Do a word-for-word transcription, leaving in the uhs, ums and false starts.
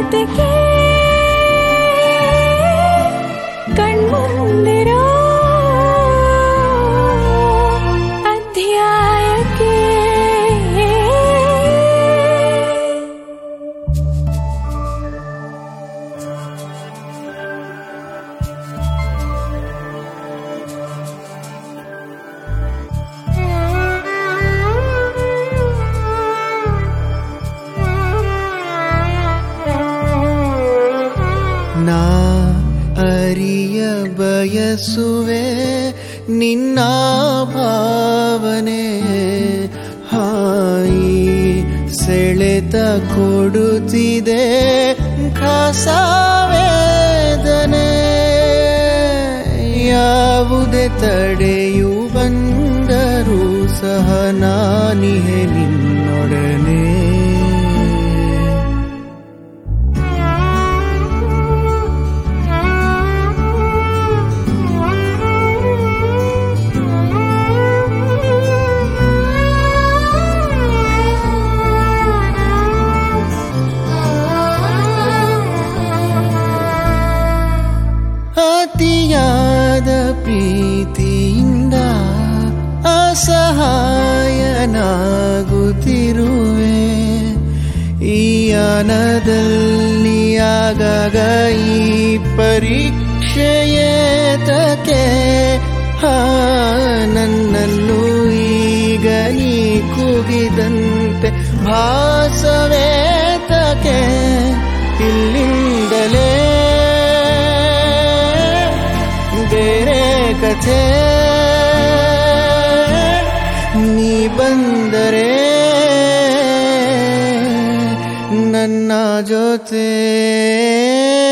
ಮಾತಿಗೆ ಕಣ್ಮುಂದಿರೋ ಅಧ್ಯಾಯಕ್ಕೆ ನಾ ಅರಿಯ ಬಯಸುವೆ ನಿನ್ನ ಭಾವನೆ ಹಾಯಿ ಸೆಳೆತ ಕೊಡುತ್ತಿದೆ ಖಾಸವೇದನೆ ಯಾವುದೇ ತಡೆಯು ಬಂದರೂ ಸಹ ನಾನಿಹೆ ನಿನ್ನೊಡನೆ ಅತಿಯಾದ ಪ್ರೀತಿಯಿಂದ ಅಸಹಾಯನಾಗುತ್ತಿರುವೆ ಈ ಯಾನದಲ್ಲಿ ಆಗಾಗ ಈ ಪರೀಕ್ಷೆಯೇತಕ್ಕೆ ಹಾ ನನ್ನನ್ನು ಈಗ ನೀ ಕೂಗಿದಂತೆ ಭಾಸವೇತಕ್ಕೆ ಇಲ್ಲಿಂದಲೇ ಬೇರೆ ಕಥೆ ನೀ ಬಂದರೆ ನನ್ನ ಜೊತೆ